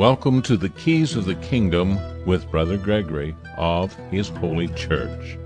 Welcome to the Keys of the Kingdom with Brother Gregory of His Holy Church.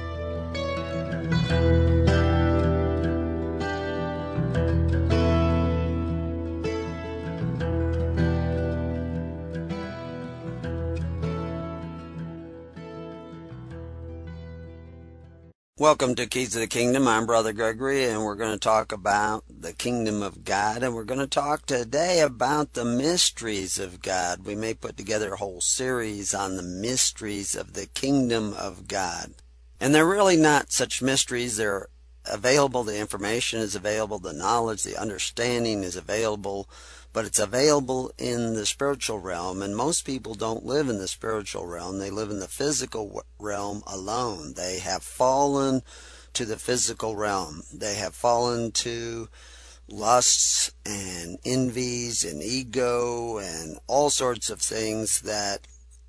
Welcome to Keys of the Kingdom. I'm Brother Gregory, and we're going to talk about the Kingdom of God, and we're going to talk today about the mysteries of God. We may put together a whole series on the mysteries of the Kingdom of God. And they're really not such mysteries. They're available. The information is available. The knowledge, the understanding is available. But it's available in the spiritual realm, and most people don't live in the spiritual realm. They live in the physical realm alone. They have fallen to the physical realm. They have fallen to lusts and envies and ego and all sorts of things that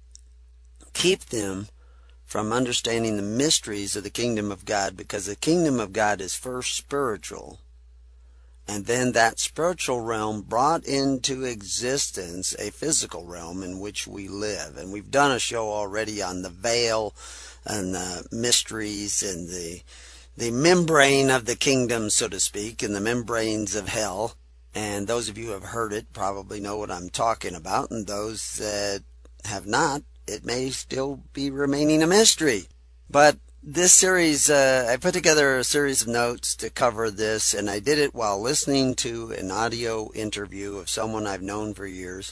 keep them from understanding the mysteries of the kingdom of God, because the kingdom of God is first spiritual. And then that spiritual realm brought into existence a physical realm in which we live. And we've done a show already on the veil and the mysteries and the membrane of the kingdom, so to speak, and the membranes of hell. And those of you who have heard it probably know what I'm talking about. And those that have not, it may still be remaining a mystery. But this series, I put together a series of notes to cover this, and I did it while listening to an audio interview of someone I've known for years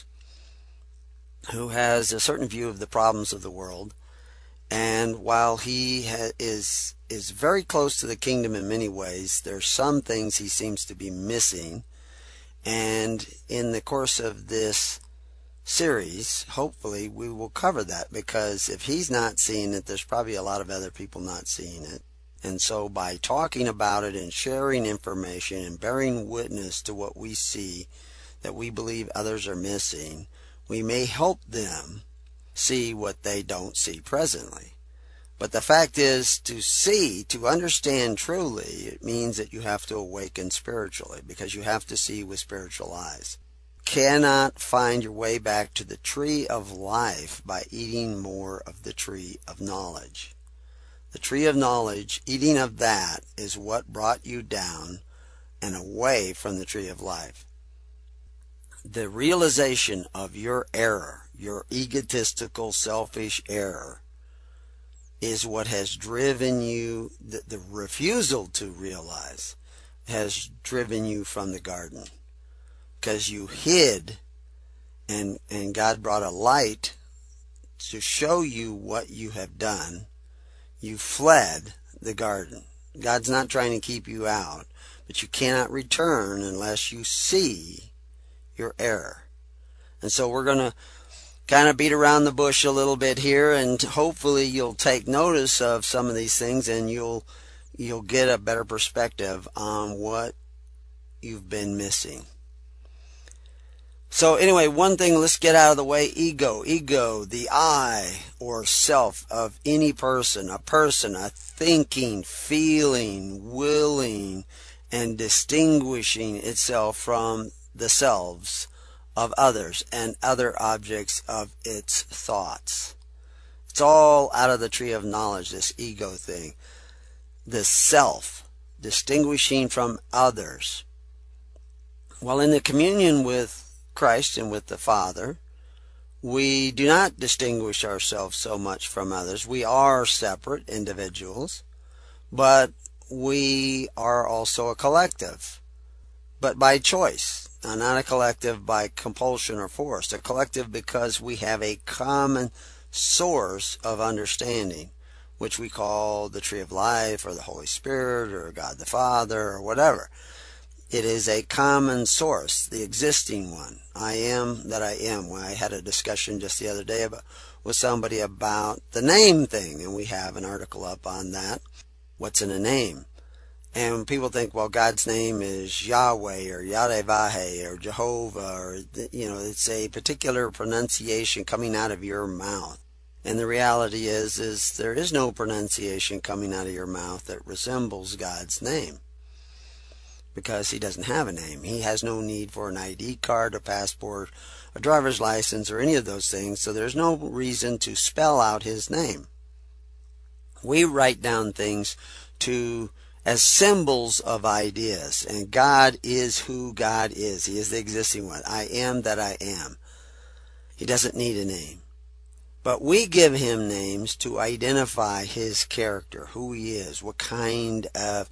who has a certain view of the problems of the world. And while he is very close to the kingdom in many ways, there's some things he seems to be missing. And in the course of this series, hopefully we will cover that, because if he's not seeing it, there's probably a lot of other people not seeing it. And so by talking about it and sharing information and bearing witness to what we see that we believe others are missing, we may help them see what they don't see presently. But the fact is, to understand truly, it means that you have to awaken spiritually, because you have to see with spiritual eyes. Cannot find your way back to the tree of life by eating more of the tree of knowledge. The tree of knowledge, eating of that, is what brought you down and away from the tree of life. The realization of your error, your egotistical, selfish error, is what has driven you, the refusal to realize has driven you from the garden. Because you hid, and God brought a light to show you what you have done. You fled the garden. God's not trying to keep you out, but you cannot return unless you see your error. And so we're going to kind of beat around the bush a little bit here, and hopefully you'll take notice of some of these things, and you'll get a better perspective on what you've been missing. So anyway, one thing, let's get out of the way. Ego, the I or self of any person, a thinking, feeling, willing, and distinguishing itself from the selves of others and other objects of its thoughts. It's all out of the tree of knowledge, this ego thing. The self, distinguishing from others. Well, in the communion with Christ and with the Father, we do not distinguish ourselves so much from others. We are separate individuals, but we are also a collective, but by choice, not a collective by compulsion or force. A collective because we have a common source of understanding, which we call the tree of life or the Holy Spirit or God the Father or whatever. It is a common source, the existing one. I am that I am. I had a discussion just the other day with somebody about the name thing, and we have an article up on that. What's in a name? And people think, well, God's name is Yahweh or Yadavahe or Jehovah, or, it's a particular pronunciation coming out of your mouth. And the reality is there is no pronunciation coming out of your mouth that resembles God's name. because he doesn't have a name. He has no need for an ID card, a passport, a driver's license, or any of those things, so there's no reason to spell out his name. We write down things as symbols of ideas, and God is who God is. He is the existing one. I am that I am. He doesn't need a name. But we give him names to identify his character, who he is, what kind of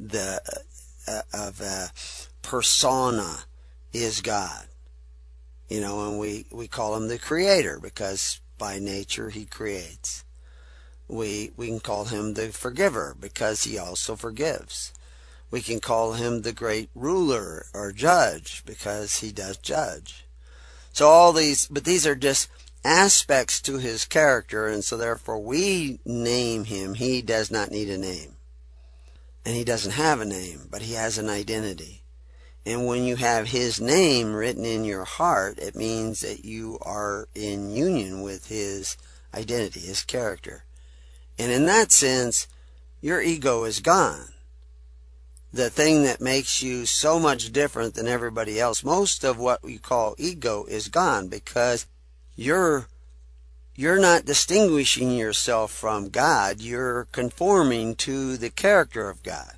persona is God. And we call him the creator because by nature he creates. We can call him the forgiver because he also forgives. We can call him the great ruler or judge because he does judge. So these are just aspects to his character, and so therefore we name him. He does not need a name. And he doesn't have a name, but he has an identity. And when you have his name written in your heart, it means that you are in union with his identity, his character. And in that sense, your ego is gone. The thing that makes you so much different than everybody else, most of what we call ego is gone because you're not distinguishing yourself from God. You're conforming to the character of God.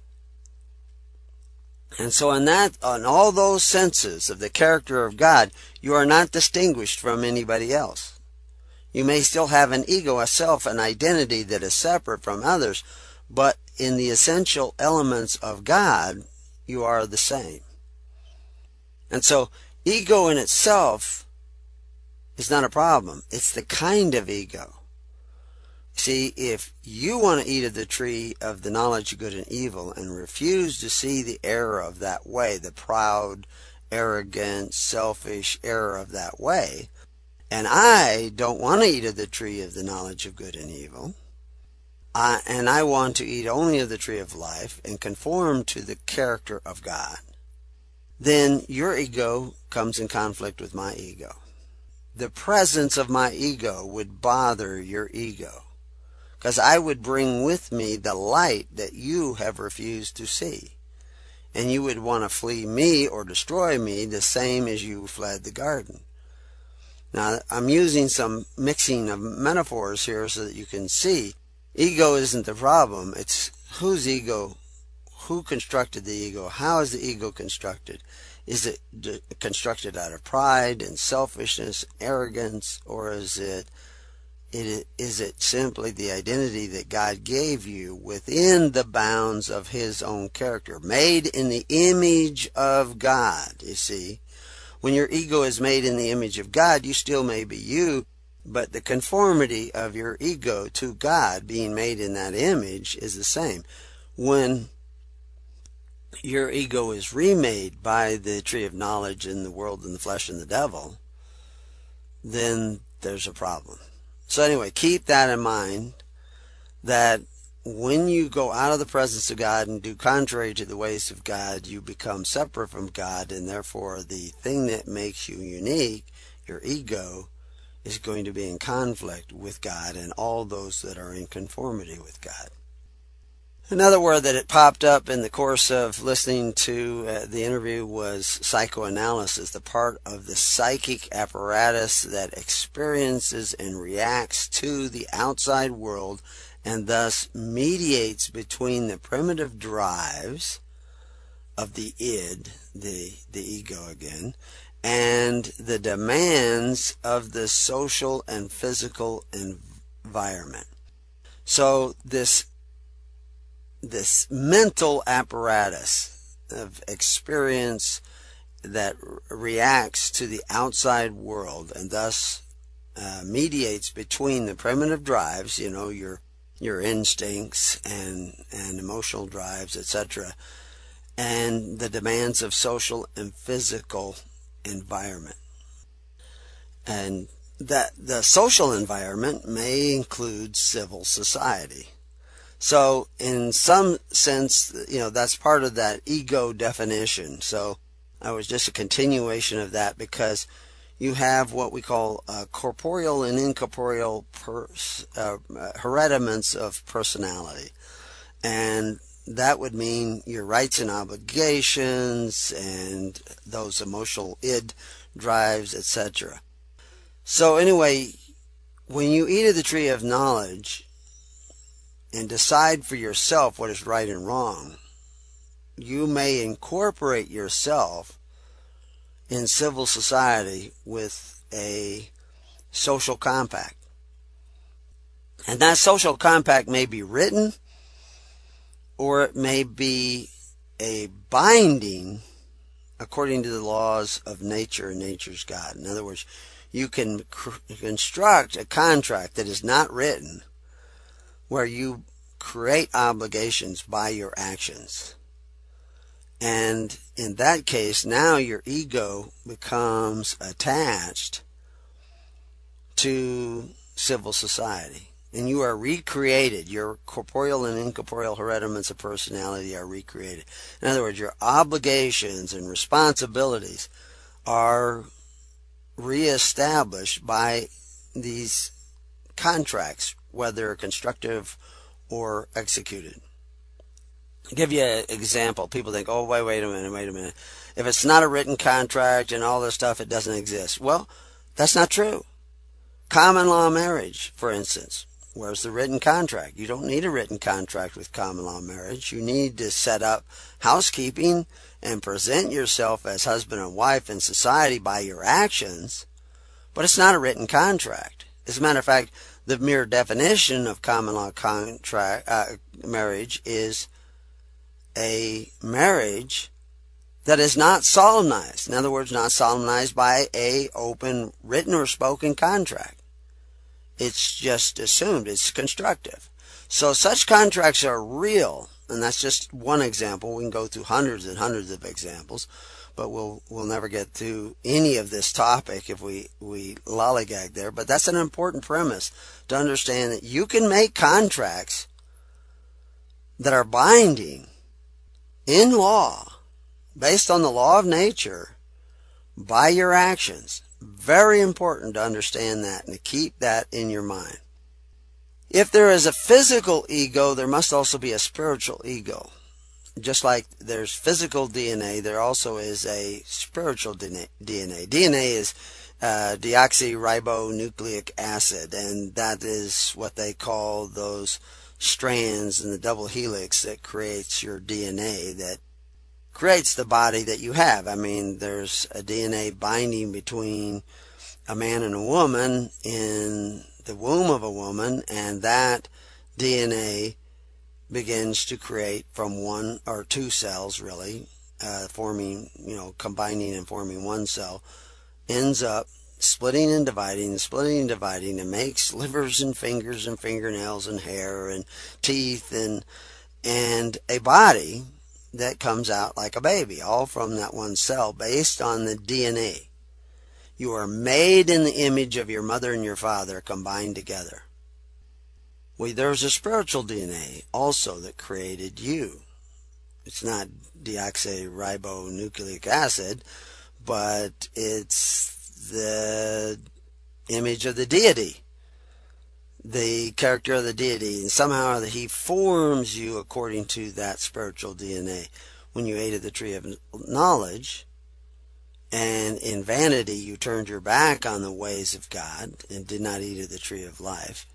And so on all those senses of the character of God, you are not distinguished from anybody else. You may still have an ego, a self, an identity that is separate from others, but in the essential elements of God, you are the same. And so ego in itself is not a problem. It's the kind of ego. See, if you want to eat of the tree of the knowledge of good and evil and refuse to see the error of that way, the proud, arrogant, selfish error of that way, and I don't want to eat of the tree of the knowledge of good and evil, and I want to eat only of the tree of life and conform to the character of God, then your ego comes in conflict with my ego. The presence of my ego would bother your ego, because I would bring with me the light that you have refused to see. And you would want to flee me or destroy me the same as you fled the garden. Now, I'm using some mixing of metaphors here so that you can see ego isn't the problem. It's whose ego, who constructed the ego, how is the ego constructed? Is it constructed out of pride and selfishness, arrogance, or is it simply the identity that God gave you within the bounds of his own character, made in the image of God, you see? When your ego is made in the image of God, you still may be you, but the conformity of your ego to God being made in that image is the same. When your ego is remade by the tree of knowledge in the world and the flesh and the devil, then there's a problem. So anyway, keep that in mind, that when you go out of the presence of God and do contrary to the ways of God, you become separate from God, and therefore the thing that makes you unique, your ego, is going to be in conflict with God and all those that are in conformity with God. Another word that it popped up in the course of listening to the interview was psychoanalysis, the part of the psychic apparatus that experiences and reacts to the outside world and thus mediates between the primitive drives of the id, the ego again, and the demands of the social and physical environment. So this mental apparatus of experience that reacts to the outside world and thus mediates between the primitive drives, your instincts and emotional drives, etc., and the demands of social and physical environment. And that the social environment may include civil society. So in some sense, that's part of that ego definition. So I was just a continuation of that, because you have what we call corporeal and incorporeal herediments of personality. And that would mean your rights and obligations and those emotional id drives, etc. So anyway, when you eat of the tree of knowledge and decide for yourself what is right and wrong, you may incorporate yourself in civil society with a social compact. And that social compact may be written, or it may be a binding according to the laws of nature and nature's God. In other words, you can construct a contract that is not written where you create obligations by your actions. And in that case, now your ego becomes attached to civil society. And you are recreated. Your corporeal and incorporeal herediments of personality are recreated. In other words, your obligations and responsibilities are reestablished by these contracts, whether constructive or executed. I'll give you an example. People think, oh, wait a minute. If it's not a written contract and all this stuff, it doesn't exist. Well, that's not true. Common law marriage, for instance. Where's the written contract? You don't need a written contract with common law marriage. You need to set up housekeeping and present yourself as husband and wife in society by your actions, but it's not a written contract. As a matter of fact, the mere definition of common law marriage is a marriage that is not solemnized. In other words, not solemnized by a open written or spoken contract. It's just assumed. It's constructive. So such contracts are real, and that's just one example. We can go through hundreds and hundreds of examples, but we'll never get to any of this topic if we lollygag there. But that's an important premise to understand, that you can make contracts that are binding in law, based on the law of nature, by your actions. Very important to understand that and to keep that in your mind. If there is a physical ego, there must also be a spiritual ego. Just like there's physical DNA, there also is a spiritual DNA. DNA is deoxyribonucleic acid, and that is what they call those strands in the double helix that creates your DNA, that creates the body that you have. I mean, there's a DNA binding between a man and a woman in the womb of a woman, and that DNA begins to create from one or two cells, really, forming, combining and forming one cell, ends up splitting and dividing, and makes livers and fingers and fingernails and hair and teeth and a body that comes out like a baby, all from that one cell, based on the DNA. You are made in the image of your mother and your father combined together. Well, there's a spiritual DNA also that created you. It's not deoxyribonucleic acid, but it's the image of the deity, the character of the deity, and somehow he forms you according to that spiritual DNA. When you ate of the tree of knowledge, and in vanity you turned your back on the ways of God and did not eat of the tree of life,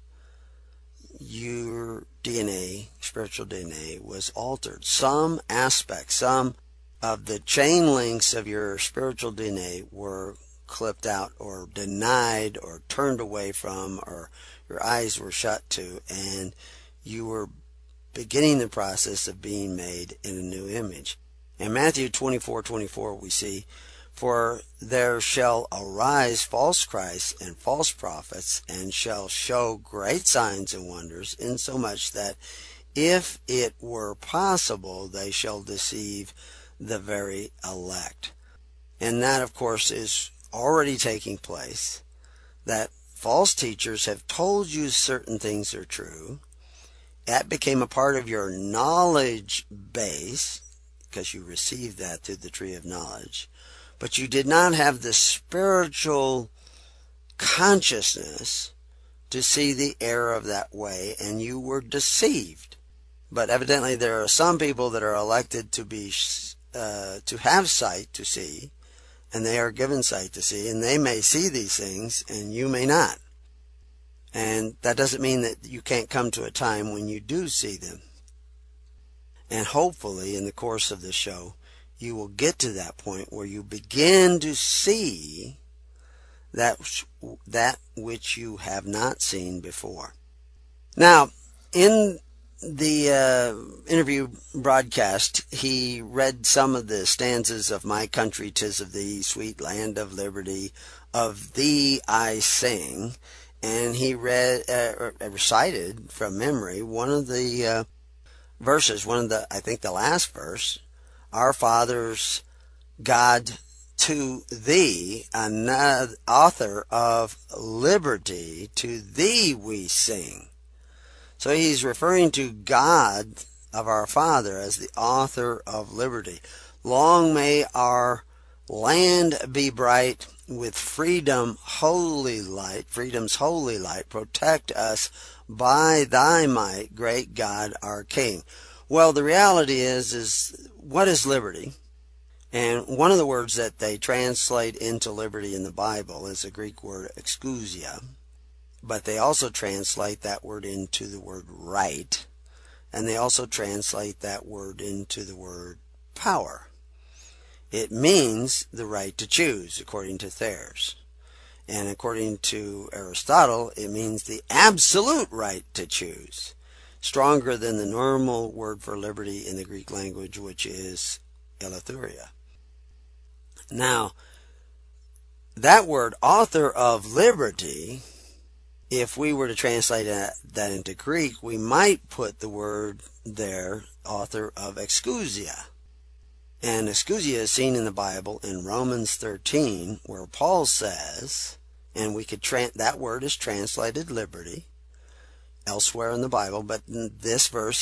your DNA, spiritual DNA, was altered. Some aspects, some of the chain links of your spiritual DNA were clipped out or denied or turned away from, or your eyes were shut to, and you were beginning the process of being made in a new image. In Matthew 24:24 we see, "For there shall arise false Christs and false prophets, and shall show great signs and wonders, insomuch that if it were possible they shall deceive the very elect." And that, of course, is already taking place, that false teachers have told you certain things are true. That became a part of your knowledge base, because you received that through the tree of knowledge. But you did not have the spiritual consciousness to see the error of that way, and you were deceived. But evidently there are some people that are elected to have sight to see, and they are given sight to see, and they may see these things, and you may not. And that doesn't mean that you can't come to a time when you do see them. And hopefully in the course of the show, you will get to that point where you begin to see that which you have not seen before. Now, in the interview broadcast, he read some of the stanzas of My Country 'Tis of Thee, Sweet Land of Liberty, of Thee I Sing, and he recited from memory one of the verses, I think the last verse, Our Father's God to Thee, another author of liberty, to Thee we sing. So he's referring to God of our Father as the author of liberty. Long may our land be bright with freedom's holy light, protect us by thy might, great God our King. Well, the reality is what is liberty? And one of the words that they translate into liberty in the Bible is the Greek word exousia. But they also translate that word into the word right. And they also translate that word into the word power. It means the right to choose, according to Thayer's. And according to Aristotle, it means the absolute right to choose. Stronger than the normal word for liberty in the Greek language, which is eleutheria. Now, that word, author of liberty, if we were to translate that into Greek, we might put the word there, author of exousia. And exousia is seen in the Bible in Romans 13, where Paul says, and we could that word is translated liberty elsewhere in the Bible, but in this verse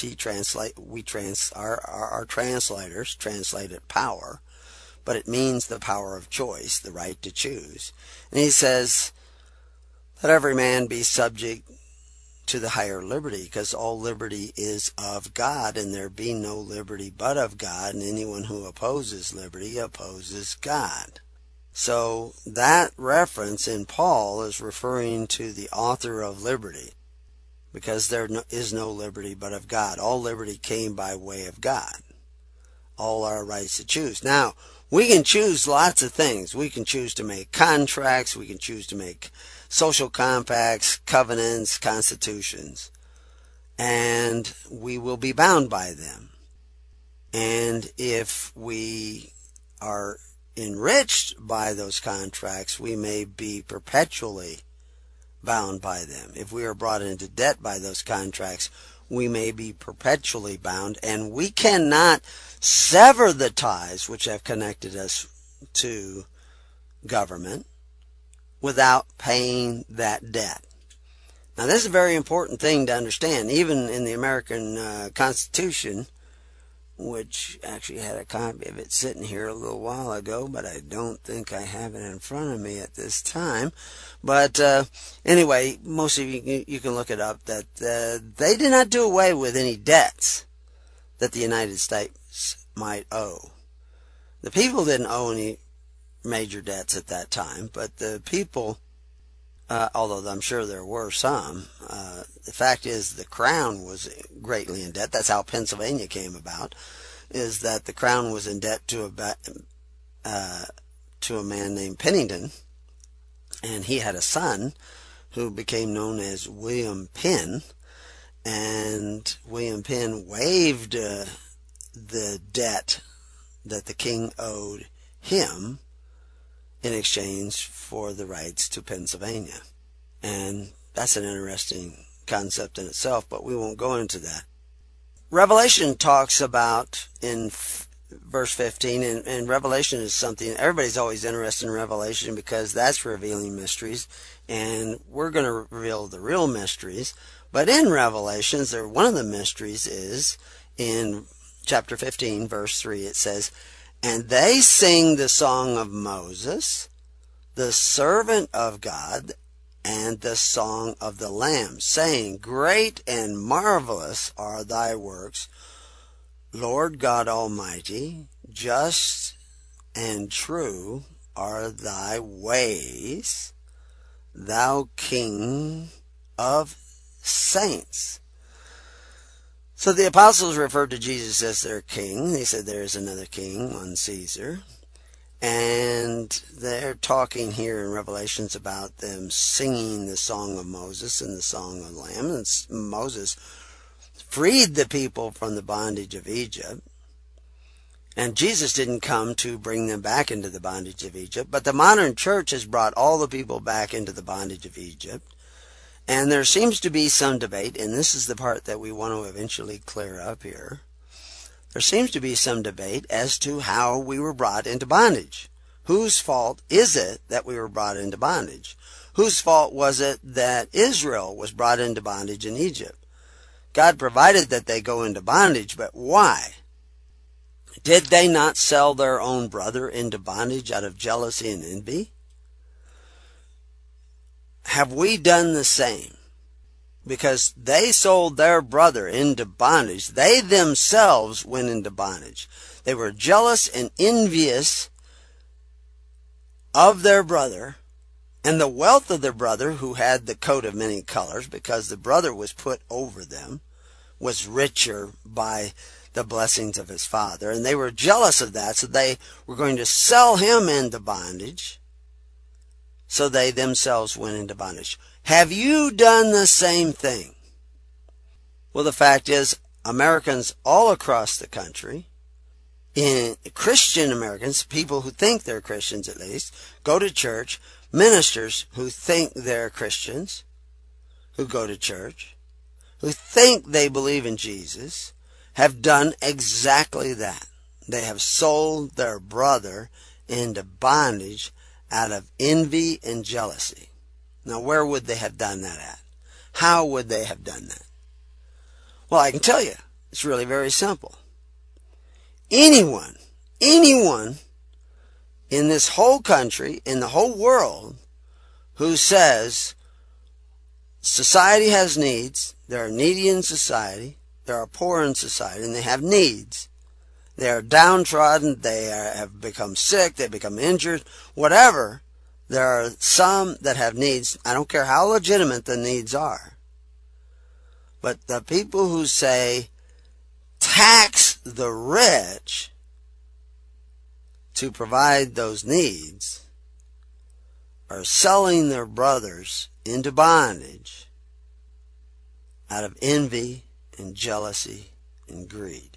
our translators translate it power, but it means the power of choice, the right to choose. And he says, let every man be subject to the higher liberty, because all liberty is of God, and there be no liberty but of God, and anyone who opposes liberty opposes God. So that reference in Paul is referring to the author of liberty, because there is no liberty but of God. All liberty came by way of God. All our rights to choose. Now, we can choose lots of things. We can choose to make contracts. We can choose to make social compacts, covenants, constitutions. And we will be bound by them. And if we are enriched by those contracts, we may be perpetually bound by them. If we are brought into debt by those contracts, we may be perpetually bound, and we cannot sever the ties which have connected us to government without paying that debt. Now, this is a very important thing to understand. Even in the American Constitution, which actually had a copy of it sitting here a little while ago, but I don't think I have it in front of me at this time. But anyway, most of you can look it up, that they did not do away with any debts that the United States might owe. The people didn't owe any major debts at that time, but the people, although I'm sure there were some, the fact is the Crown was greatly in debt. That's how Pennsylvania came about, is that the Crown was in debt to a man named Pennington, and he had a son who became known as William Penn, and William Penn waived the debt that the king owed him in exchange for the rights to Pennsylvania. And that's an interesting concept in itself, but we won't go into that. Revelation talks about in verse 15, and Revelation is something, everybody's always interested in Revelation because that's revealing mysteries, and we're going to reveal the real mysteries. But in Revelations, one of the mysteries is in chapter 15, verse 3, it says, and they sing the song of Moses, the servant of God, and the song of the Lamb, saying, Great and marvelous are thy works, Lord God Almighty, just and true are thy ways, thou King of saints. So the apostles referred to Jesus as their king. They said there is another king, one Caesar. And they're talking here in Revelations about them singing the song of Moses and the song of the Lamb. And Moses freed the people from the bondage of Egypt. And Jesus didn't come to bring them back into the bondage of Egypt. But the modern church has brought all the people back into the bondage of Egypt. And there seems to be some debate, and this is the part that we want to eventually clear up here. There seems to be some debate as to how we were brought into bondage. Whose fault is it that we were brought into bondage? Whose fault was it that Israel was brought into bondage in Egypt? God provided that they go into bondage, but why? Did they not sell their own brother into bondage out of jealousy and envy? Have we done the same? Because they sold their brother into bondage. They themselves went into bondage. They were jealous and envious of their brother and the wealth of their brother, who had the coat of many colors, because the brother was put over them, was richer by the blessings of his father. And they were jealous of that, so they were going to sell him into bondage. So they themselves went into bondage. Have you done the same thing? Well, the fact is, Americans all across the country, Christian Americans, people who think they're Christians at least, go to church, ministers who think they're Christians, who go to church, who think they believe in Jesus, have done exactly that. They have sold their brother into bondage out of envy and jealousy. Now, where would they have done that at? How would they have done that? Well, I can tell you. It's really very simple. Anyone in this whole country, in the whole world, who says society has needs, there are needy in society, there are poor in society, and they have needs. They are downtrodden, have become sick, they become injured, whatever. There are some that have needs. I don't care how legitimate the needs are. But the people who say, tax the rich to provide those needs, are selling their brothers into bondage out of envy and jealousy and greed.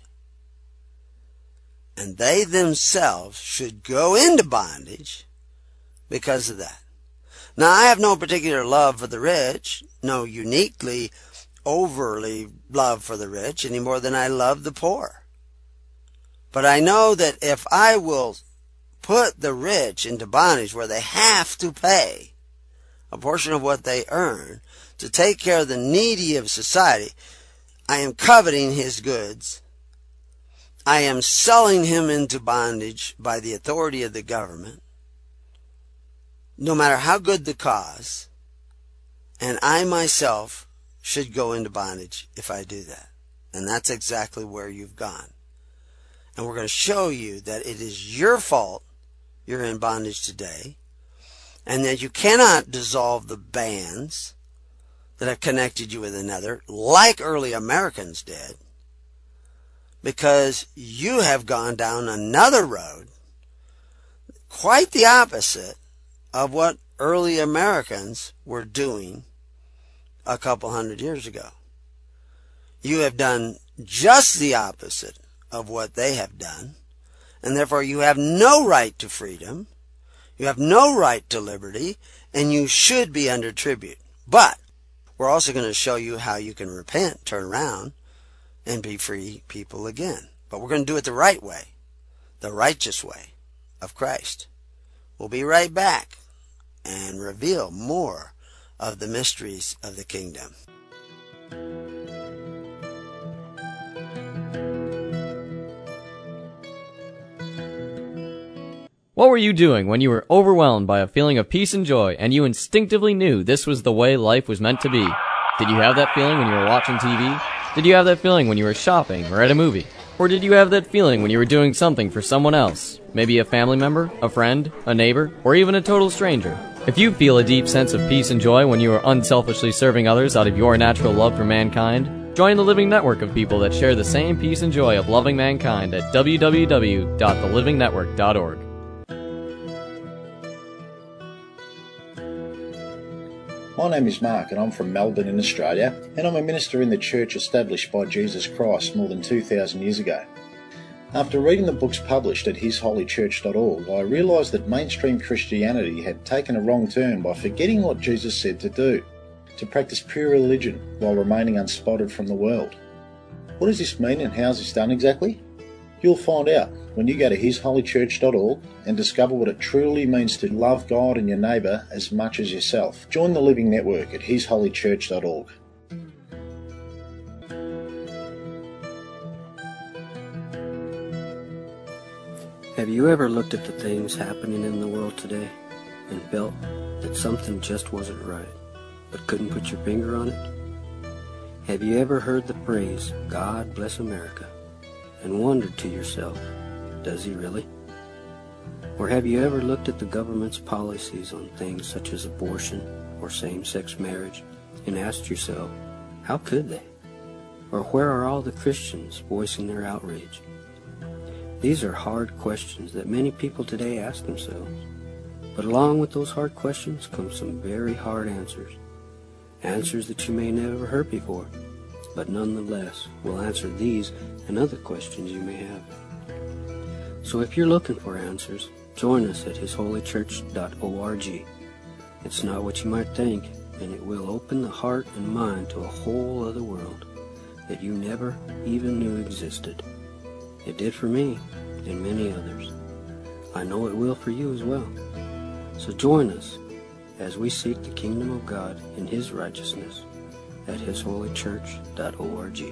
And they themselves should go into bondage because of that. Now, I have no particular love for the rich, no uniquely, overly love for the rich, any more than I love the poor. But I know that if I will put the rich into bondage where they have to pay a portion of what they earn to take care of the needy of society, I am coveting his goods. I am selling him into bondage by the authority of the government, no matter how good the cause, and I myself should go into bondage if I do that. And that's exactly where you've gone. And we're going to show you that it is your fault you're in bondage today, and that you cannot dissolve the bands that have connected you with another, like early Americans did, because you have gone down another road, quite the opposite of what early Americans were doing a couple hundred years ago. You have done just the opposite of what they have done, and therefore you have no right to freedom, you have no right to liberty, and you should be under tribute. But we're also going to show you how you can repent, turn around, and be free people again. But we're going to do it the right way, the righteous way of Christ. We'll be right back and reveal more of the mysteries of the kingdom. What were you doing when you were overwhelmed by a feeling of peace and joy and you instinctively knew this was the way life was meant to be? Did you have that feeling when you were watching TV? Did you have that feeling when you were shopping or at a movie? Or did you have that feeling when you were doing something for someone else? Maybe a family member, a friend, a neighbor, or even a total stranger? If you feel a deep sense of peace and joy when you are unselfishly serving others out of your natural love for mankind, join the living network of people that share the same peace and joy of loving mankind at www.thelivingnetwork.org. My name is Mark and I'm from Melbourne in Australia, and I'm a minister in the church established by Jesus Christ more than 2,000 years ago. After reading the books published at hisholychurch.org, I realised that mainstream Christianity had taken a wrong turn by forgetting what Jesus said to do, to practice pure religion while remaining unspotted from the world. What does this mean and how is this done exactly? You'll find out when you go to hisholychurch.org and discover what it truly means to love God and your neighbour as much as yourself. Join the Living Network at hisholychurch.org. Have you ever looked at the things happening in the world today and felt that something just wasn't right, but couldn't put your finger on it? Have you ever heard the phrase, "God bless America," and wondered to yourself, does he really? Or have you ever looked at the government's policies on things such as abortion or same-sex marriage and asked yourself, how could they? Or where are all the Christians voicing their outrage? These are hard questions that many people today ask themselves. But along with those hard questions come some very hard answers. Answers that you may never heard before, but nonetheless will answer these and other questions you may have. So if you're looking for answers, join us at hisholychurch.org. It's not what you might think, and it will open the heart and mind to a whole other world that you never even knew existed. It did for me and many others. I know it will for you as well. So join us as we seek the kingdom of God and His righteousness at hisholychurch.org.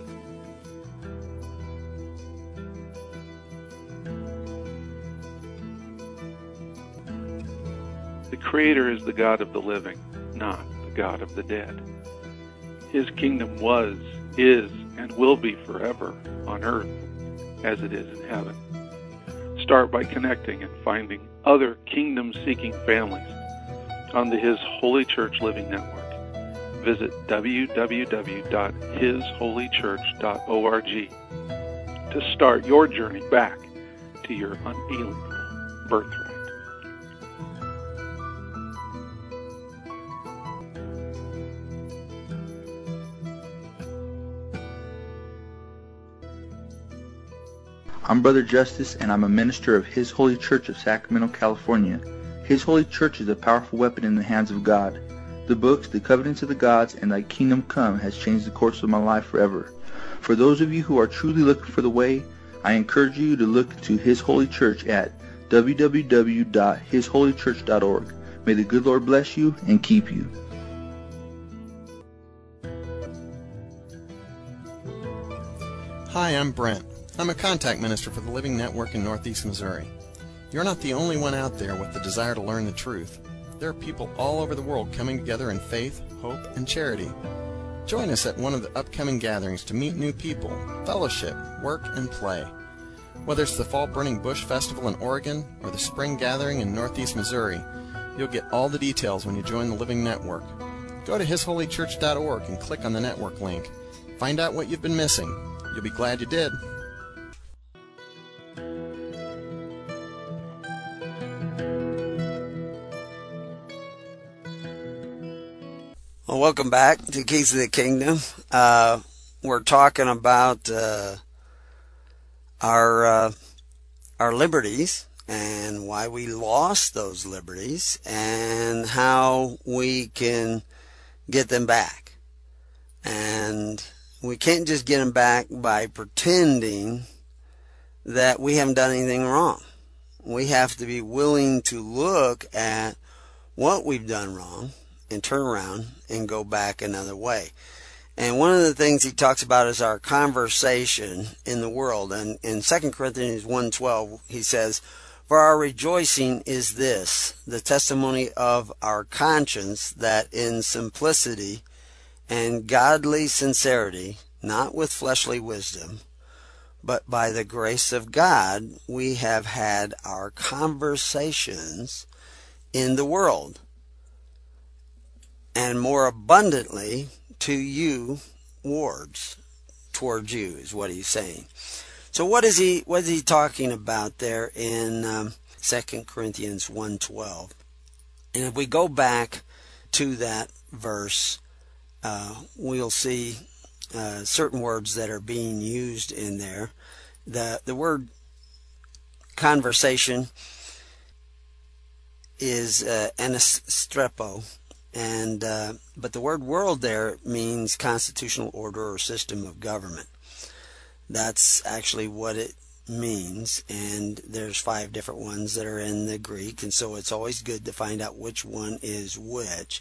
The Creator is the God of the living, not the God of the dead. His kingdom was, is, and will be forever on earth as it is in heaven. Start by connecting and finding other kingdom-seeking families on the His Holy Church Living Network. Visit www.hisholychurch.org to start your journey back to your unalienable birthright. I'm Brother Justice, and I'm a minister of His Holy Church of Sacramento, California. His Holy Church is a powerful weapon in the hands of God. The books, The Covenants of the Gods, and Thy Kingdom Come has changed the course of my life forever. For those of you who are truly looking for the way, I encourage you to look to His Holy Church at www.hisholychurch.org. May the good Lord bless you and keep you. Hi, I'm Brent. I'm a contact minister for the Living Network in Northeast Missouri. You're not the only one out there with the desire to learn the truth. There are people all over the world coming together in faith, hope, and charity. Join us at one of the upcoming gatherings to meet new people, fellowship, work, and play. Whether it's the Fall Burning Bush Festival in Oregon or the Spring Gathering in Northeast Missouri, you'll get all the details when you join the Living Network. Go to hisholychurch.org and click on the network link. Find out what you've been missing. You'll be glad you did. Well, welcome back to Keys of the Kingdom. We're talking about our liberties and why we lost those liberties and how we can get them back. And we can't just get them back by pretending that we haven't done anything wrong. We have to be willing to look at what we've done wrong and turn around and go back another way. And one of the things he talks about is our conversation in the world. And in 2 Corinthians 1:12, he says, For our rejoicing is this, the testimony of our conscience, that in simplicity and godly sincerity, not with fleshly wisdom, but by the grace of God, we have had our conversations in the world, and more abundantly to you towards you is what he's saying. So what is he talking about there in 2 Corinthians 1:12? And if we go back to that verse, we'll see certain words that are being used in there. The word conversation is anastrepo, but the word world there means constitutional order or system of government. That's actually what it means, and there's 5 different ones that are in the Greek, and so it's always good to find out which one is which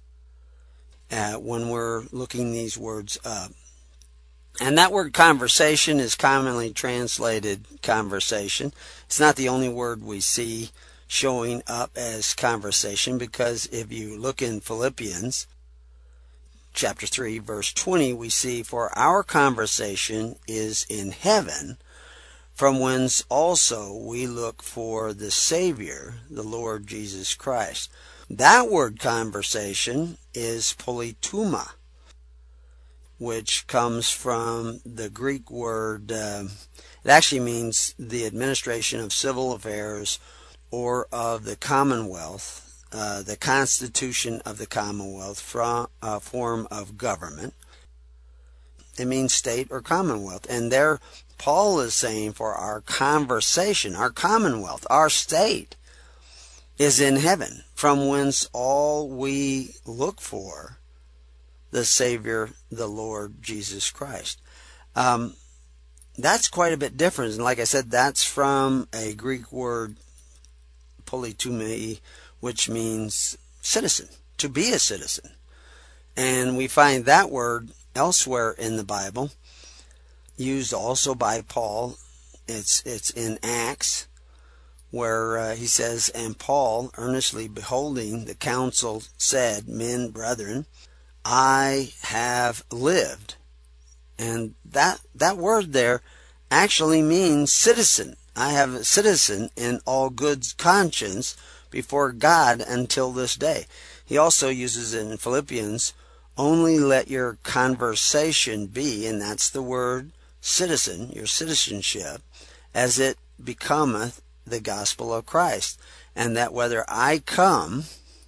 when we're looking these words up. And that word conversation is commonly translated conversation. It's not the only word we see showing up as conversation, because if you look in Philippians chapter 3 verse 20, we see, for our conversation is in heaven, from whence also we look for the Savior, the Lord Jesus Christ. That word conversation is politeuma, which comes from the Greek word, it actually means the administration of civil affairs or of the commonwealth, the constitution of the commonwealth, form of government. It means state or commonwealth. And there Paul is saying, for our conversation, our commonwealth, our state is in heaven, from whence all we look for the Savior, the Lord Jesus Christ. That's quite a bit different. And like I said, that's from a Greek word, politeumai, which means citizen, to be a citizen. And we find that word elsewhere in the Bible, used also by Paul. It's in Acts, where he says, and Paul, earnestly beholding the council, said, Men, brethren, I have lived. And that word there actually means citizen. I have a citizen in all good conscience before God until this day. He also uses it in Philippians, only let your conversation be, and that's the word citizen, your citizenship, as it becometh the gospel of Christ, and that whether I come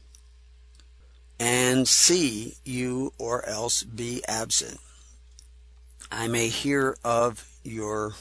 and see you or else be absent, I may hear of your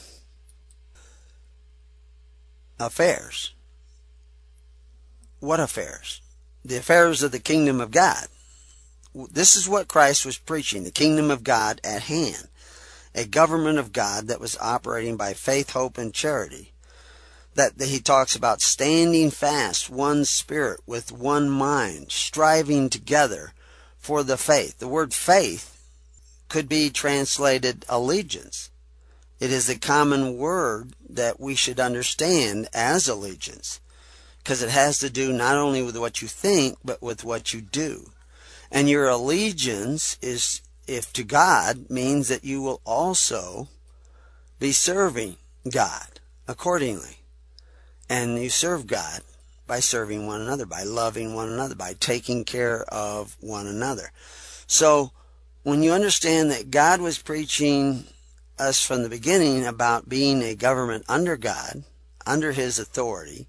affairs. What affairs? The affairs of the kingdom of God. This is what Christ was preaching, the kingdom of God at hand, a government of God that was operating by faith, hope, and charity. That he talks about standing fast, one spirit, with one mind, striving together for the faith. The word faith could be translated allegiance. It is a common word that we should understand as allegiance, because it has to do not only with what you think, but with what you do. And your allegiance is, if to God, means that you will also be serving God accordingly. And you serve God by serving one another, by loving one another, by taking care of one another. So when you understand that God was preaching us from the beginning about being a government under God, under His authority,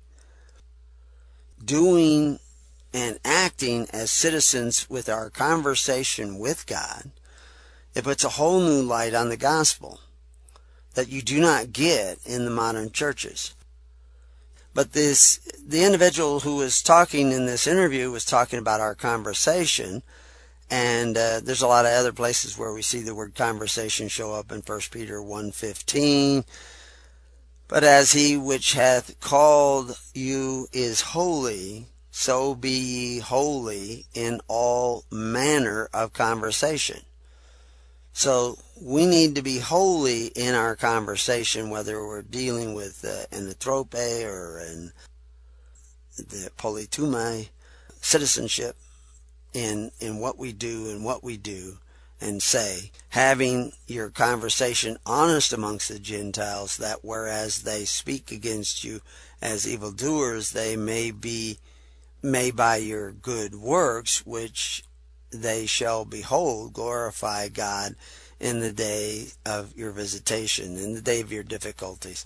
doing and acting as citizens with our conversation with God, it puts a whole new light on the gospel that you do not get in the modern churches. But the individual who was talking in this interview was talking about our conversation, and there's a lot of other places where we see the word conversation show up in 1 Peter 1:15. But as he which hath called you is holy, so be ye holy in all manner of conversation. So we need to be holy in our conversation, whether we're dealing with anthrope or in the politume, citizenship, in what we do and what we do and say, having your conversation honest amongst the Gentiles, that whereas they speak against you as evildoers, they may by your good works, which they shall behold, glorify God in the day of your visitation, in the day of your difficulties.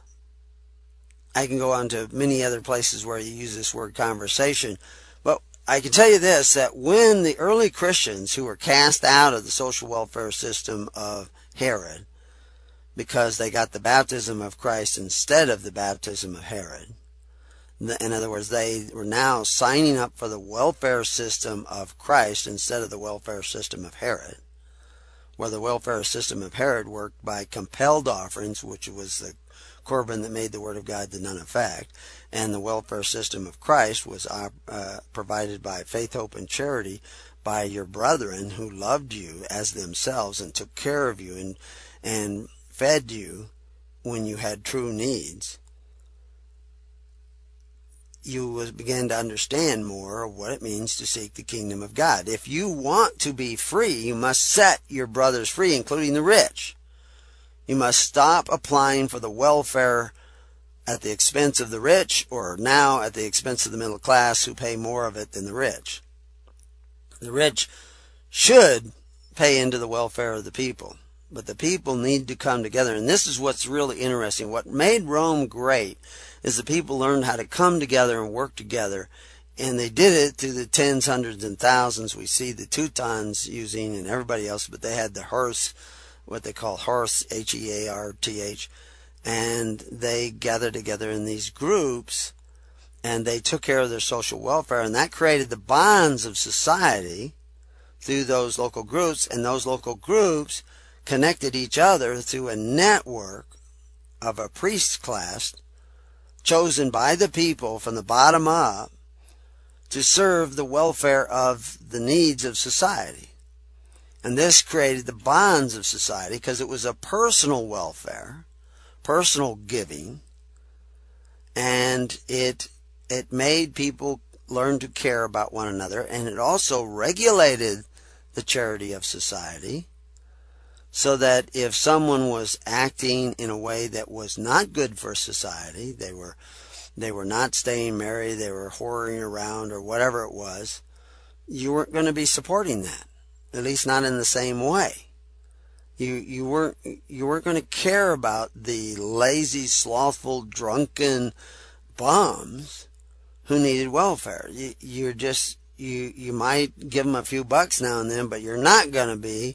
I can go on to many other places where you use this word conversation, but I can tell you this, that when the early Christians who were cast out of the social welfare system of Herod, because they got the baptism of Christ instead of the baptism of Herod, in other words, they were now signing up for the welfare system of Christ instead of the welfare system of Herod, where the welfare system of Herod worked by compelled offerings, which was the Corban that made the Word of God to none effect, and the welfare system of Christ was provided by faith, hope, and charity by your brethren who loved you as themselves and took care of you and fed you when you had true needs. You begin to understand more of what it means to seek the kingdom of God. If you want to be free, you must set your brothers free, including the rich. You must stop applying for the welfare at the expense of the rich, or now at the expense of the middle class who pay more of it than the rich. The rich should pay into the welfare of the people, but the people need to come together. And this is what's really interesting. What made Rome great is the people learned how to come together and work together, and they did it through the tens, hundreds, and thousands. We see the Teutons using, and everybody else, but they had the Hers, what they call Hers, H-E-A-R-T-H, and they gathered together in these groups, and they took care of their social welfare, and that created the bonds of society through those local groups, and those local groups connected each other through a network of a priest class chosen by the people from the bottom up to serve the welfare of the needs of society. And this created the bonds of society because it was a personal welfare, personal giving, and it made people learn to care about one another, and it also regulated the charity of society, so that if someone was acting in a way that was not good for society, they were not staying married, they were whoring around or whatever it was, you weren't going to be supporting that, at least not in the same way. You weren't going to care about the lazy, slothful, drunken bums who needed welfare. You might give them a few bucks now and then, but you're not going to be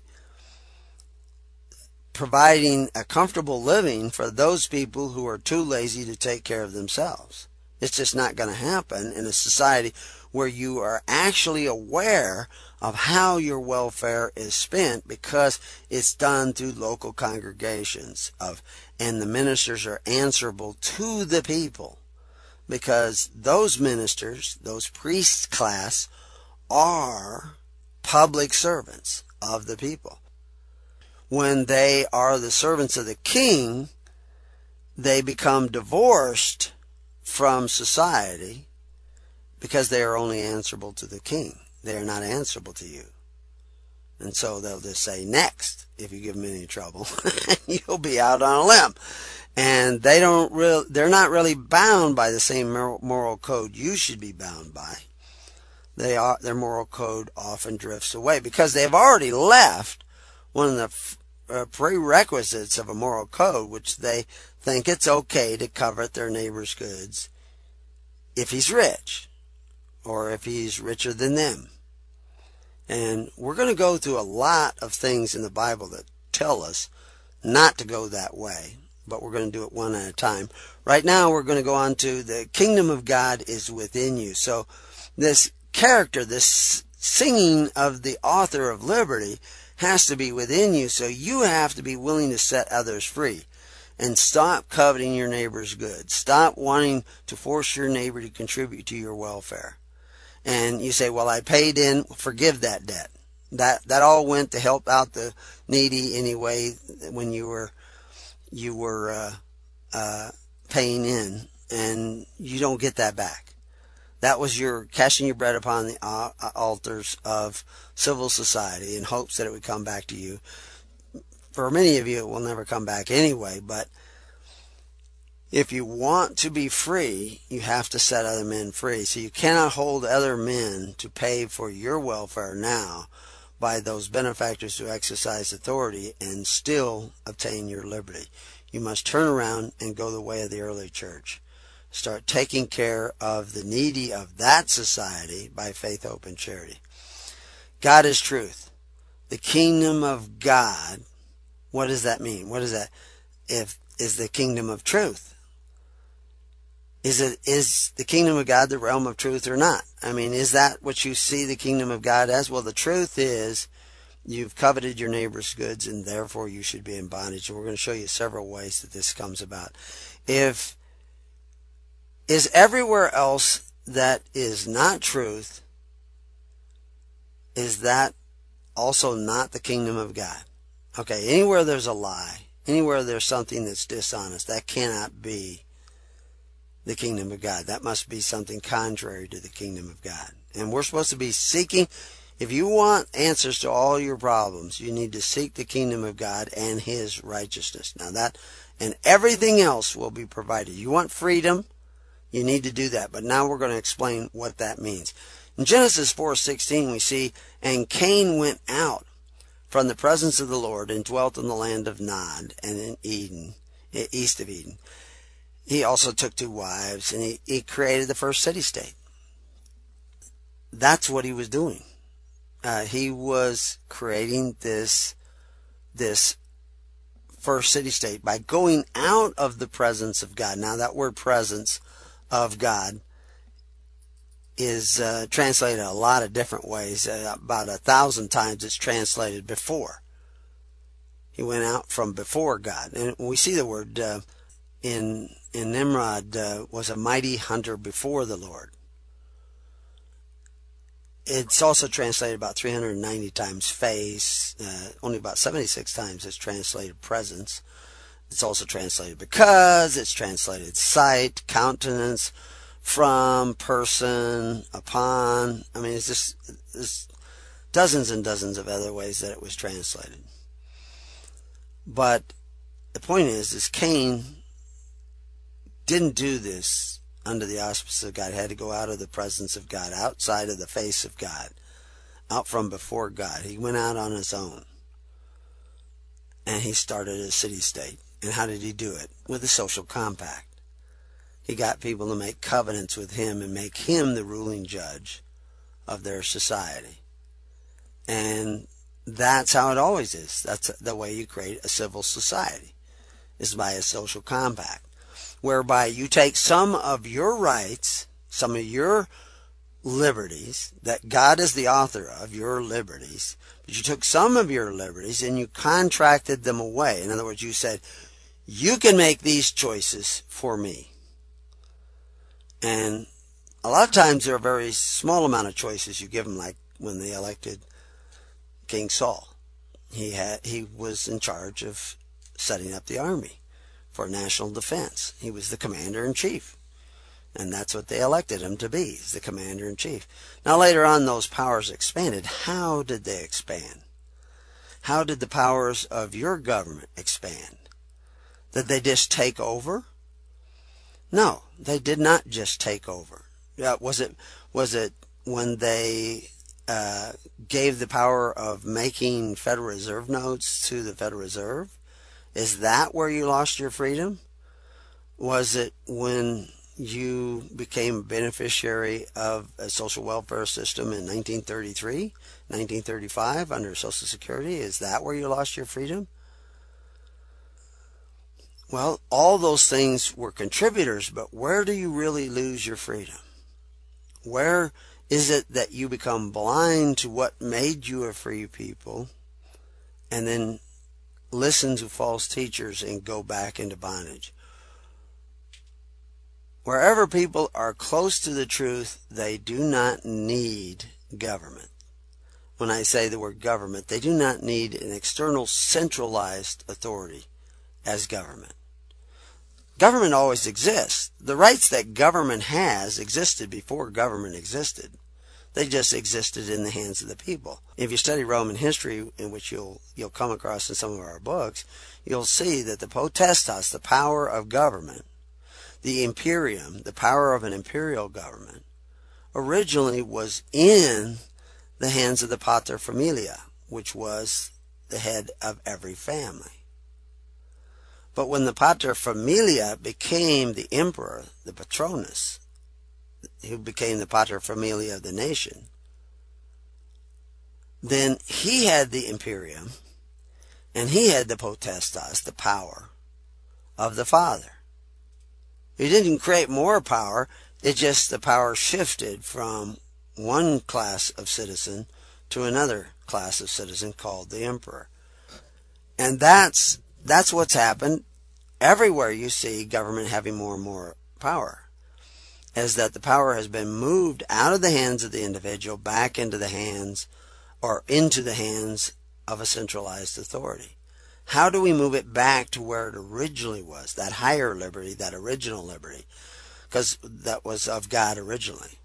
providing a comfortable living for those people who are too lazy to take care of themselves. It's just not going to happen in a society where you are actually aware of how your welfare is spent, because it's done through local congregations and the ministers are answerable to the people, because those ministers, those priest class, are public servants of the people. When they are the servants of the king, they become divorced from society because they are only answerable to the king. They are not answerable to you. And so they'll just say, next, if you give them any trouble, you'll be out on a limb. And they're not really bound by the same moral code you should be bound by. Their moral code often drifts away because they've already left one of the prerequisites of a moral code, which they think it's okay to covet their neighbor's goods if he's rich or if he's richer than them. And we're going to go through a lot of things in the Bible that tell us not to go that way, but we're going to do it one at a time. Right now we're going to go on to the kingdom of God is within you. So this character, this singing of the author of liberty, has to be within you, so you have to be willing to set others free. And stop coveting your neighbor's goods. Stop wanting to force your neighbor to contribute to your welfare. And you say, well, I paid in, forgive that debt. That all went to help out the needy anyway when you were paying in, and you don't get that back. That was your casting your bread upon the altars of civil society in hopes that it would come back to you. For many of you, it will never come back anyway, but if you want to be free, you have to set other men free. So you cannot hold other men to pay for your welfare now by those benefactors who exercise authority and still obtain your liberty. You must turn around and go the way of the early church. Start taking care of the needy of that society by faith, hope, and charity. God is truth. The kingdom of God, what does that mean? What is that? Is the kingdom of truth? Is the kingdom of God the realm of truth or not? I mean, is that what you see the kingdom of God as? Well, the truth is you've coveted your neighbor's goods and therefore you should be in bondage. And we're going to show you several ways that this comes about. Is everywhere else that is not truth, is that also not the kingdom of God? Okay, anywhere there's a lie, anywhere there's something that's dishonest, that cannot be the kingdom of God. That must be something contrary to the kingdom of God. And we're supposed to be seeking, if you want answers to all your problems, you need to seek the kingdom of God and His righteousness. Now that, and everything else will be provided. You want freedom? You need to do that. But now we're going to explain what that means. In Genesis 4:16 we see, and Cain went out from the presence of the Lord and dwelt in the land of Nod and in Eden, east of Eden. He also took 2 wives, and he created the first city-state. That's what he was doing. He was creating this first city-state by going out of the presence of God. Now, that word presence of God is translated a lot of different ways. About 1,000 times it's translated before. He went out from before God. And we see the word in Nimrod was a mighty hunter before the Lord. It's also translated about 390 times face. Only about 76 times it's translated presence. It's also translated because. It's translated sight, countenance, from, person, upon. I mean, there's dozens and dozens of other ways that it was translated. But the point is Cain didn't do this under the auspices of God. He had to go out of the presence of God, outside of the face of God, out from before God. He went out on his own. And he started a city-state. And how did he do it? With a social compact. He got people to make covenants with him and make him the ruling judge of their society. And that's how it always is. That's the way you create a civil society, is by a social compact, whereby you take some of your rights, some of your liberties, that God is the author of your liberties, but you took some of your liberties and you contracted them away. In other words, you said, you can make these choices for me. And a lot of times there are a very small amount of choices you give them, like when they elected King Saul. He was in charge of setting up the army for national defense. He was the commander-in-chief. And that's what they elected him to be, is the commander-in-chief. Now later on those powers expanded. How did they expand? How did the powers of your government expand? Did they just take over? No, they did not just take over. Was it when they gave the power of making Federal Reserve notes to the Federal Reserve? Is that where you lost your freedom? Was it when you became a beneficiary of a social welfare system in 1933, 1935 under Social Security? Is that where you lost your freedom? Well, all those things were contributors, but where do you really lose your freedom? Where is it that you become blind to what made you a free people and then listen to false teachers and go back into bondage? Wherever people are close to the truth, they do not need government. when I say the word government. They do not need an external centralized authority as government. Government always exists. The rights that government has existed before government existed. They just existed in the hands of the people. If you study Roman history, in which you'll come across in some of our books, you'll see that the potestas, the power of government, the imperium, the power of an imperial government, originally was in the hands of the pater familia, which was the head of every family. But when the pater familia became the emperor, the patronus, who became the pater familia of the nation, then he had the imperium, and he had the potestas, the power of the father. He didn't create more power, it just the power shifted from one class of citizen to another class of citizen called the emperor. And that's what's happened everywhere you see government having more and more power, is that the power has been moved out of the hands of the individual back into the hands of a centralized authority. How do we move it back to where it originally was, that higher liberty, that original liberty, because that was of God originally?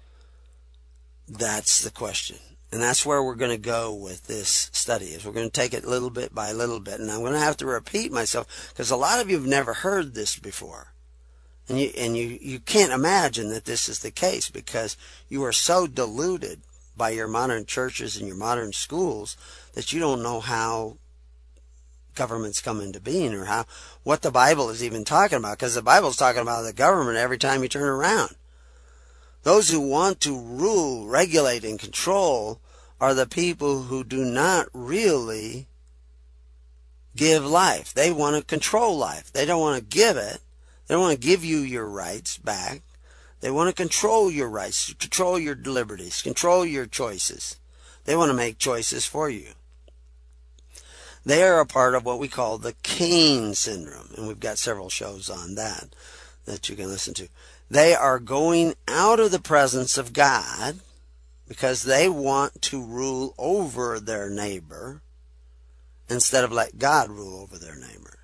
That's the question. And that's where we're going to go with this study, is we're going to take it little bit by little bit. And I'm going to have to repeat myself, because a lot of you have never heard this before. And you can't imagine that this is the case, because you are so deluded by your modern churches and your modern schools that you don't know how governments come into being, or what the Bible is even talking about, because the Bible is talking about the government every time you turn around. Those who want to rule, regulate, and control are the people who do not really give life. They want to control life. They don't want to give it. They don't want to give you your rights back. They want to control your rights, control your liberties, control your choices. They want to make choices for you. They are a part of what we call the Cain syndrome, and we've got several shows on that you can listen to. They are going out of the presence of God because they want to rule over their neighbor instead of let God rule over their neighbor.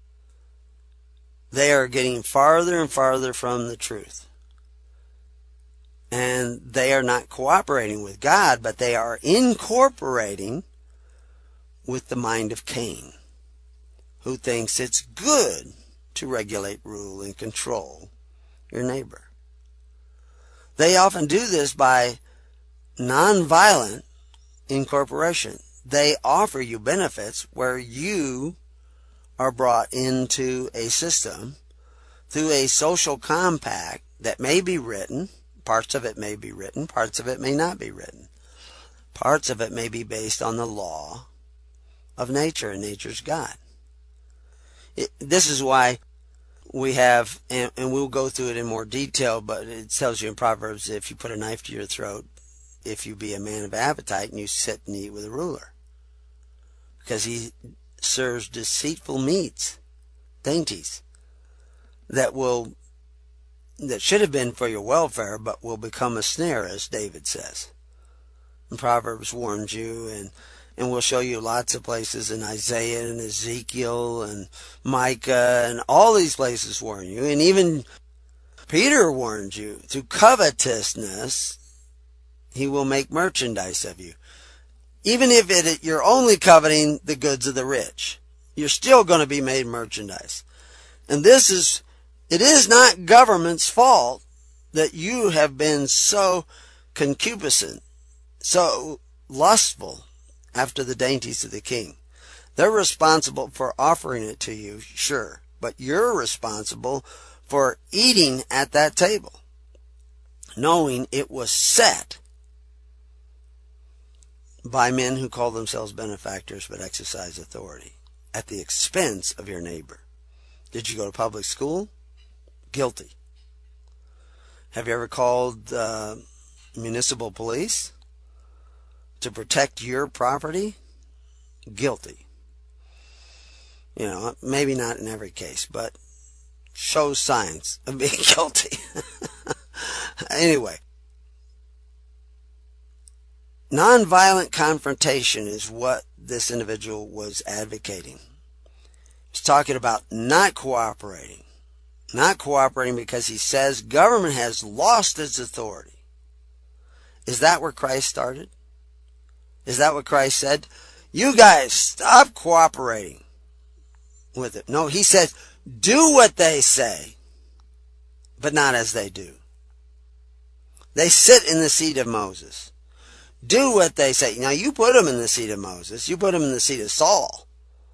They are getting farther and farther from the truth. And they are not cooperating with God, but they are incorporating with the mind of Cain, who thinks it's good to regulate, rule, and control your neighbor. They often do this by nonviolent incorporation. They offer you benefits where you are brought into a system through a social compact that may be written. Parts of it may be written, parts of it may not be written. Parts of it may be based on the law of nature, and nature's God. This is why we have, and we'll go through it in more detail, but it tells you in Proverbs, if you put a knife to your throat, if you be a man of appetite and you sit and eat with a ruler. Because he serves deceitful meats, dainties, that should have been for your welfare, but will become a snare, as David says. And Proverbs warns you, and we'll show you lots of places in Isaiah and Ezekiel and Micah, and all these places warn you. And even Peter warns you, through covetousness, he will make merchandise of you. Even if you're only coveting the goods of the rich, you're still going to be made merchandise. And it is not government's fault that you have been so concupiscent, so lustful after the dainties of the king. They're responsible for offering it to you, sure, but you're responsible for eating at that table, knowing it was set by men who call themselves benefactors but exercise authority at the expense of your neighbor. Did you go to public school? Guilty. Have you ever called municipal police to protect your property? Guilty. Maybe not in every case, but shows signs of being guilty. Anyway, Nonviolent confrontation is what this individual was advocating. He's talking about not cooperating. Not cooperating because he says government has lost its authority. Is that where Christ started? Is that what Christ said? You guys, stop cooperating with it. No, he says, do what they say, but not as they do. They sit in the seat of Moses. Do what they say. Now, you put them in the seat of Moses. You put them in the seat of Saul.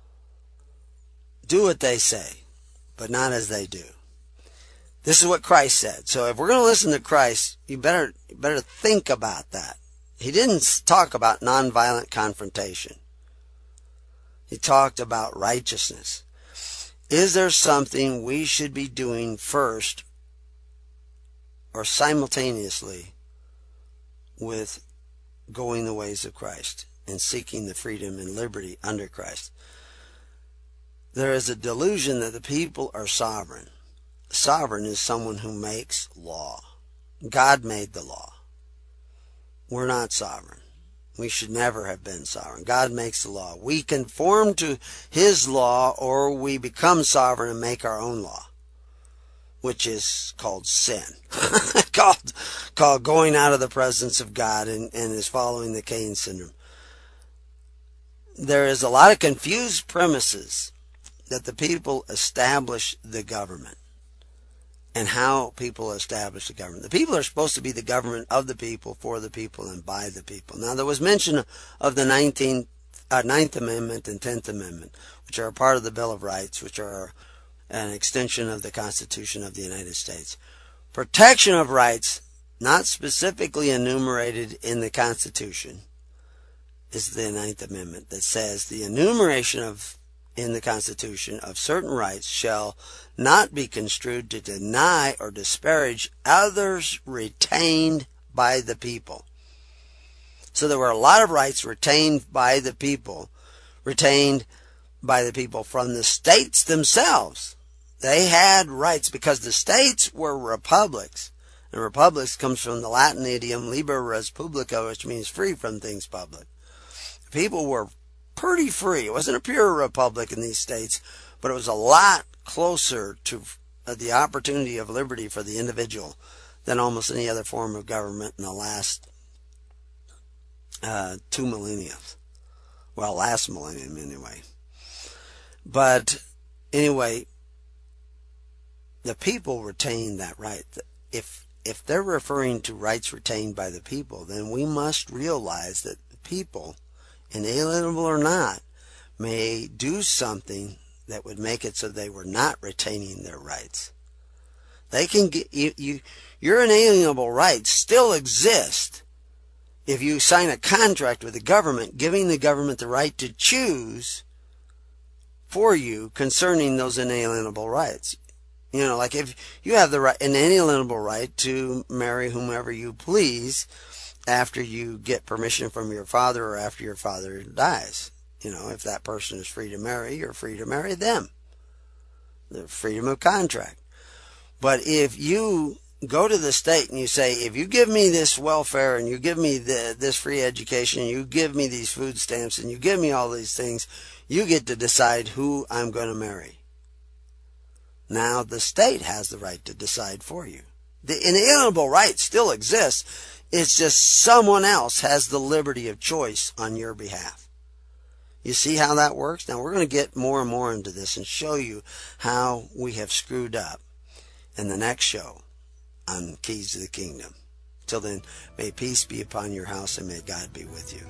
Do what they say, but not as they do. This is what Christ said. So if we're going to listen to Christ, you better think about that. He didn't talk about nonviolent confrontation. He talked about righteousness. Is there something we should be doing first or simultaneously with going the ways of Christ and seeking the freedom and liberty under Christ? There is a delusion that the people are sovereign. Sovereign is someone who makes law. God made the law. We're not sovereign. We should never have been sovereign. God makes the law. We conform to His law, or we become sovereign and make our own law, which is called sin. called going out of the presence of God, and is following the Cain syndrome. There is a lot of confused premises that the people establish the government and how people establish the government. The people are supposed to be the government of the people, for the people, and by the people. Now, there was mention of the 9th Amendment and 10th Amendment, which are a part of the Bill of Rights, which are an extension of the Constitution of the United States. Protection of rights, not specifically enumerated in the Constitution, is the 9th Amendment, that says the enumeration in the Constitution of certain rights shall not be construed to deny or disparage others retained by the people. So there were a lot of rights retained by the people from the states themselves. They had rights because the states were republics. And republics comes from the Latin idiom liber respublica, which means free from things public. People were pretty free. It wasn't a pure republic in these states, but it was a lot closer to the opportunity of liberty for the individual than almost any other form of government in the last 2 millennia. Well, last millennium anyway. But anyway, the people retain that right. If they're referring to rights retained by the people, then we must realize that the people, inalienable or not, may do something that would make it so they were not retaining their rights. They can get your inalienable rights still exist if you sign a contract with the government, giving the government the right to choose for you concerning those inalienable rights. You know, like if you have the right, an inalienable right to marry whomever you please after you get permission from your father or after your father dies. You know, if that person is free to marry, you're free to marry them. The freedom of contract. But if you go to the state and you say, if you give me this welfare and you give me this free education, and you give me these food stamps and you give me all these things, you get to decide who I'm going to marry. Now the state has the right to decide for you. The inalienable right still exists. It's just someone else has the liberty of choice on your behalf. You see how that works? Now we're going to get more and more into this and show you how we have screwed up in the next show on Keys to the Kingdom. Till then, may peace be upon your house and may God be with you.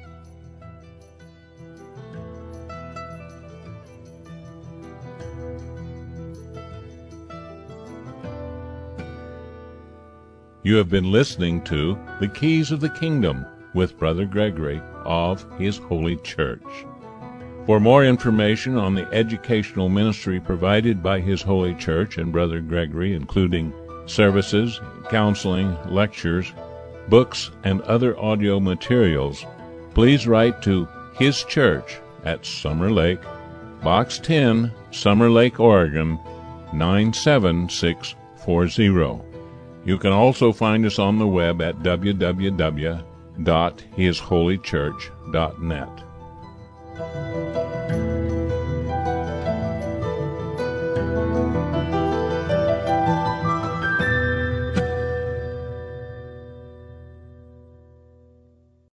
You have been listening to The Keys of the Kingdom with Brother Gregory of His Holy Church. For more information on the educational ministry provided by His Holy Church and Brother Gregory, including services, counseling, lectures, books, and other audio materials, please write to His Church at Summer Lake, Box 10, Summer Lake, Oregon, 97640. You can also find us on the web at www.hishq.org. www.hisholychurch.net.